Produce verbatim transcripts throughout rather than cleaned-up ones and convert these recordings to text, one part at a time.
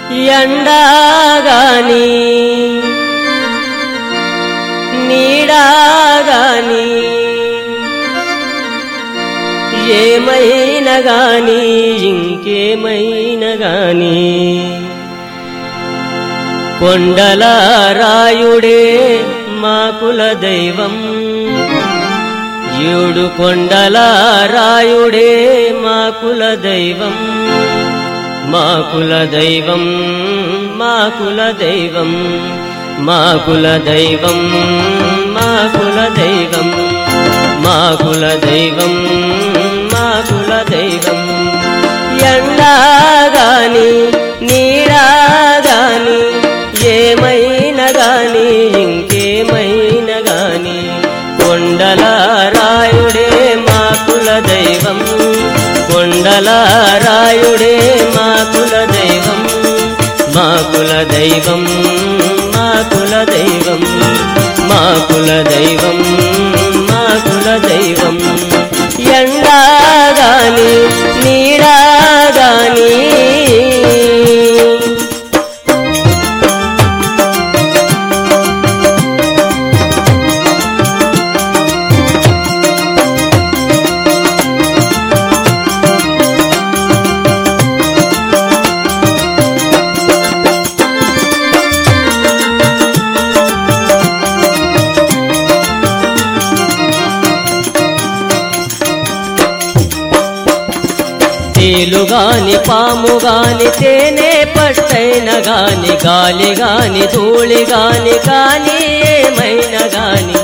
ఎండాగాని నీడాగాని ఏమైనా గాని ఇంకేమైనా గాని కొండల రాయుడే మా కుల దైవం ఏడు కొండల రాయుడే మా కుల దైవం మా కుల దైవం మా కుల దైవం మా కుల దైవం మా కుల దైవం మా కుల దైవం మా కుల దైవం ఎండాగాని నీడాగాని ఏమైనా గాని ఇంకేమైనా గాని కొండల రాయుడే మా కుల దైవం కొండల రాయుడే మా కుల దైవం మా కుల దైవం మా కుల దైవం మా కుల దైవం మా కుల దైవం ఎండాగాని నీడాగాని తేలుగాని పాముగాని తేనె పట్టైన గాని గాలి గాని ధూళి గాని కాని ఏమైనా గాని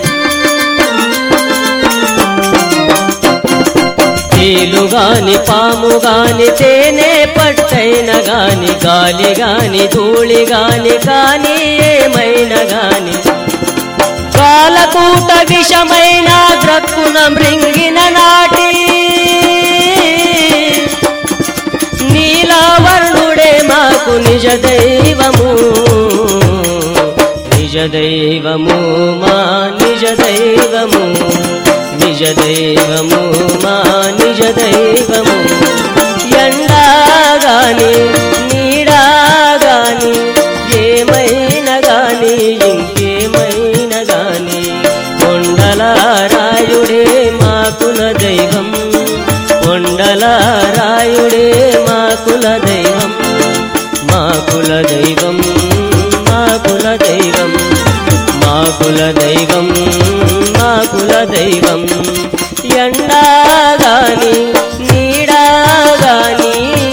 తేలుగాని పాముగాని తేనె పట్టైన గాని గాలి గాని ధూళి గాని కాని ఏమైనా గాని కాలకూట విషమైన ద్రక్కున మృంగిన నాటి నీలవర్ణుడే మాకు నిజ దైవము నిజ దైవము మా నిజ దైవము నిజ దైవము మా నిజ దైవము ఎండాగాని నీడాగాని ఏమైనా గాని ఇంకేమైనా గాని కొండల రాయుడే మా కుల దైవం కొండల రాయుడే మా కుల దైవం మా కుల దైవం మా కుల దైవం మా కుల దైవం మా కుల దైవం ఎండాగాని నీడాగాని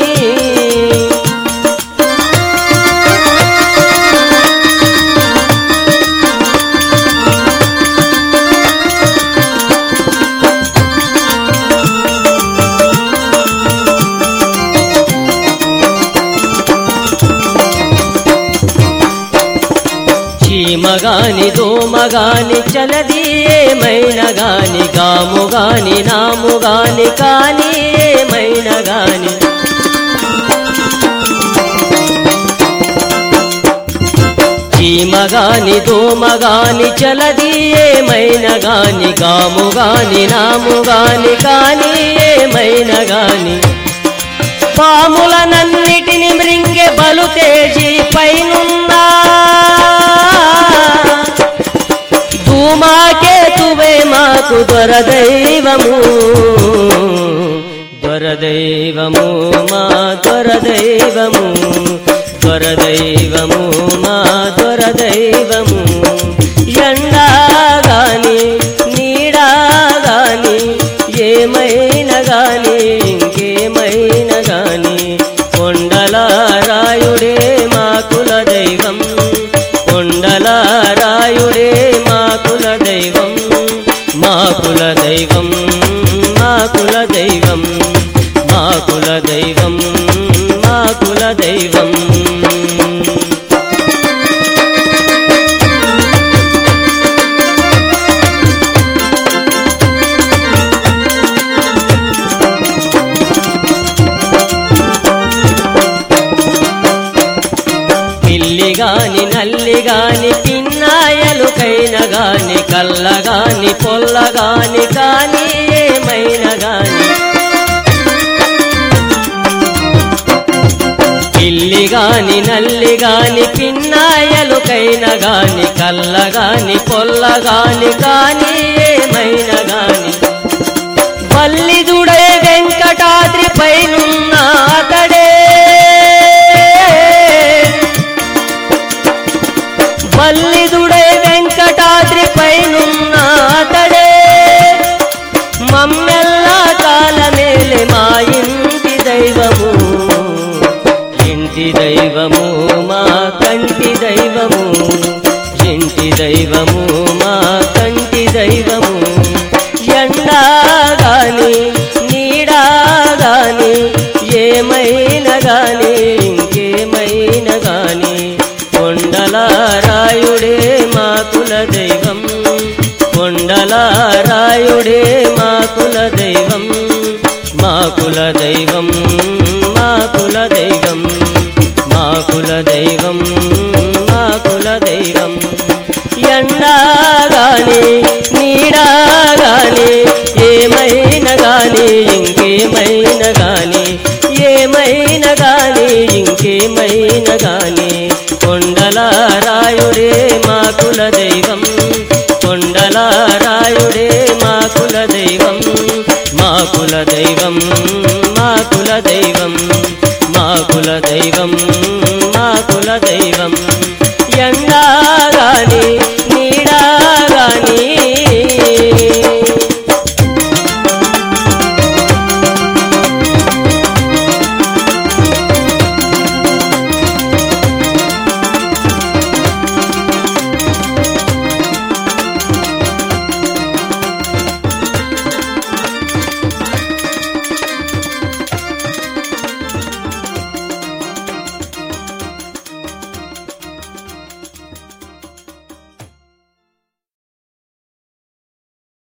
చీమగాని దోమగాని చలది ఏమైనా గాని గాముగాని నాముగాని కాని ఏమైనా గాని చీమగాని దోమగాని చలది ఏమైనా గాని గాముగాని నాముగాని కాని ఏమైనా గాని పాములనన్నిటిని మృంగే బలు తేజి పైనున్నా ధూమాకేతువే మాకు దొరదైవము దొరదైవము మా దొరదైవము దొరదైవము మా దొరదైవము ఎండాగాని నీడాగాని ఏమైనా గాని ఇంకేమైనా గాని కొండల రాయుడే మా కుల దైవం కొండల రాయుడే మా కుల దైవం మా కుల దైవం మా కుల దైవం మా కుల దైవం మా కుల దైవం పిల్లిగాని నల్లిగాని పిన్నాయలుకైన గాని కల్లగాని పొల్లగాని కాని ఏమైనా గాని పిల్లి పిల్లిగాని నల్లిగాని పిన్నాయలుకైన గాని కల్లగాని పొల్లగాని కాని ఏమైనా గాని బల్లిదుడై వెంకటాద్రి పైనున్న అతడే బల్లిదుడై వెంకటాద్రి పైనున్న అతడే మమ్మెల్లా కాలమేలే మా ఇంటి దైవము ఇంటి దైవము మా కంటి దైవము ఇంటి దైవము మా కంటి దైవము ఎండాగాని నీడాగాని ఏమైనా గాని ఇంకేమైనా గాని కొండల రాయుడే మా కుల దైవం కొండల రాయుడే మా కుల దైవం మా కుల దైవం మా కుల దైవం మా కుల దైవం మా కుల దైవం ఎండాగాని నీడాగాని ఏమైనా గాని ఇంకేమైనా గాని ఏమైనా గాని ఇంకేమైనా గాని కొండల రాయుడే మా కుల దైవం కొండల రాయుడే మా కుల దైవం మా కుల దైవం మా కుల దైవం